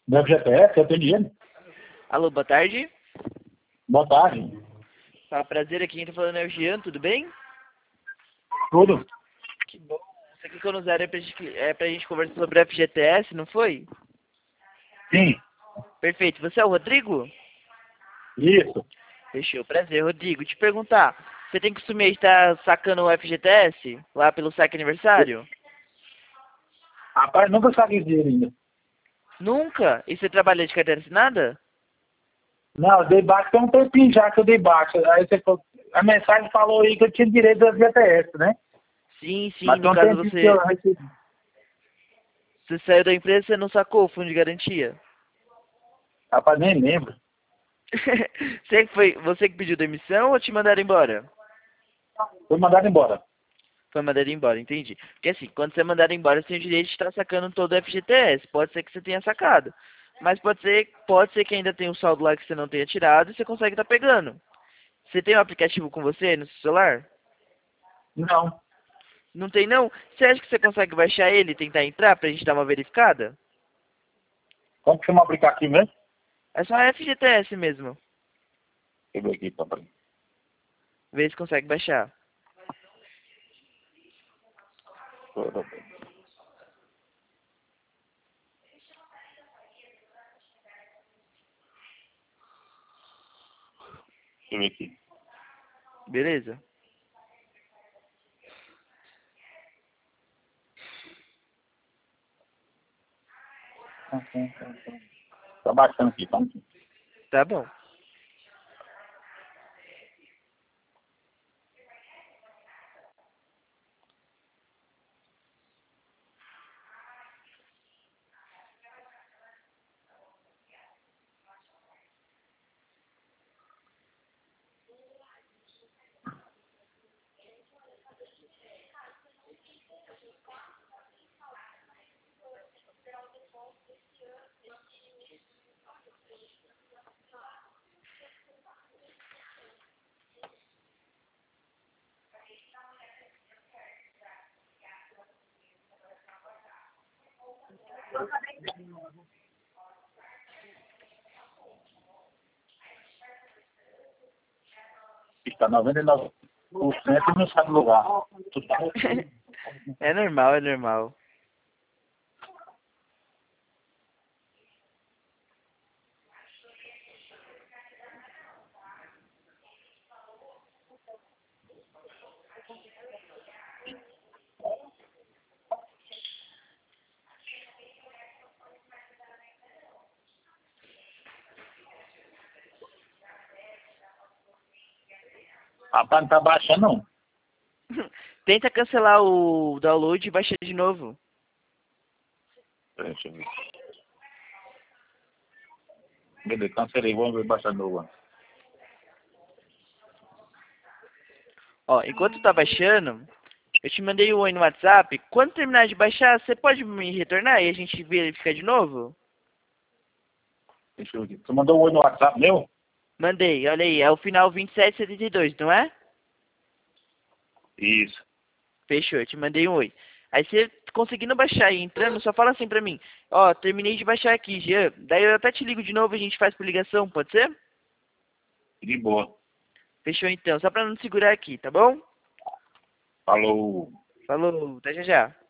Meu FGTS, eu tenho dinheiro. Alô, boa tarde. Boa tarde. Tá, prazer aqui, quem tá falando é o Jean, tudo bem? Tudo? Que bom. Você clicou no zero pra gente conversar sobre o FGTS, não foi? Sim. Perfeito. Você é o Rodrigo? Isso. Fechou. Prazer, Rodrigo. Te perguntar, você tem costume de estar sacando o FGTS lá pelo saque aniversário? Rapaz, nunca saquei esse dinheiro ainda. Nunca? E você trabalha de carteira assinada? Não, eu dei baixo tem um tempinho já que eu dei baixo. Aí você falou, a mensagem falou aí que eu tinha direito ao FGTS, né? Sim, sim. Mas No tem um caso tempinho que eu você recebi. saiu da empresa, você não sacou o fundo de garantia? Rapaz, nem lembro. Você que pediu demissão ou te mandaram embora? Foi mandado embora. Foi mandado embora, entendi. Porque assim, quando você é mandado embora, você tem o direito de estar sacando todo o FGTS. Pode ser que você tenha sacado. Mas pode ser que ainda tenha um saldo lá que você não tenha tirado e você consegue estar pegando. Você tem um aplicativo com você no seu celular? Não. Não tem não? Você acha que você consegue baixar ele e tentar entrar pra gente dar uma verificada? Como que chama o aplicativo mesmo? É só FGTS mesmo. Deixa eu ver aqui, papai. Vê se consegue baixar. Tudo bem. Deixa eu ver aqui. Beleza? Tá baixando aqui, tá? Tá bom. Está 99% e não sabe o lugar. Tu tá... É normal, é normal. Rapaz, não tá baixando, não. Tenta cancelar o download e baixa de novo. Deixa eu ver. Beleza, cancelei. Vamos ver baixar de novo. Ó, enquanto tá baixando, eu te mandei um oi no WhatsApp. Quando terminar de baixar, você pode me retornar e a gente verifica de novo? Deixa eu ver. Tu mandou um oi no WhatsApp meu? Mandei, olha aí, é o final 2772, não é? Isso. Fechou, eu te mandei um oi. Aí você conseguindo baixar e entrando, só fala assim pra mim. Ó, terminei de baixar aqui, Jean. Daí eu até te ligo de novo e a gente faz por ligação, pode ser? De boa. Fechou então, só pra não segurar aqui, tá bom? Falou. Falou, até já já.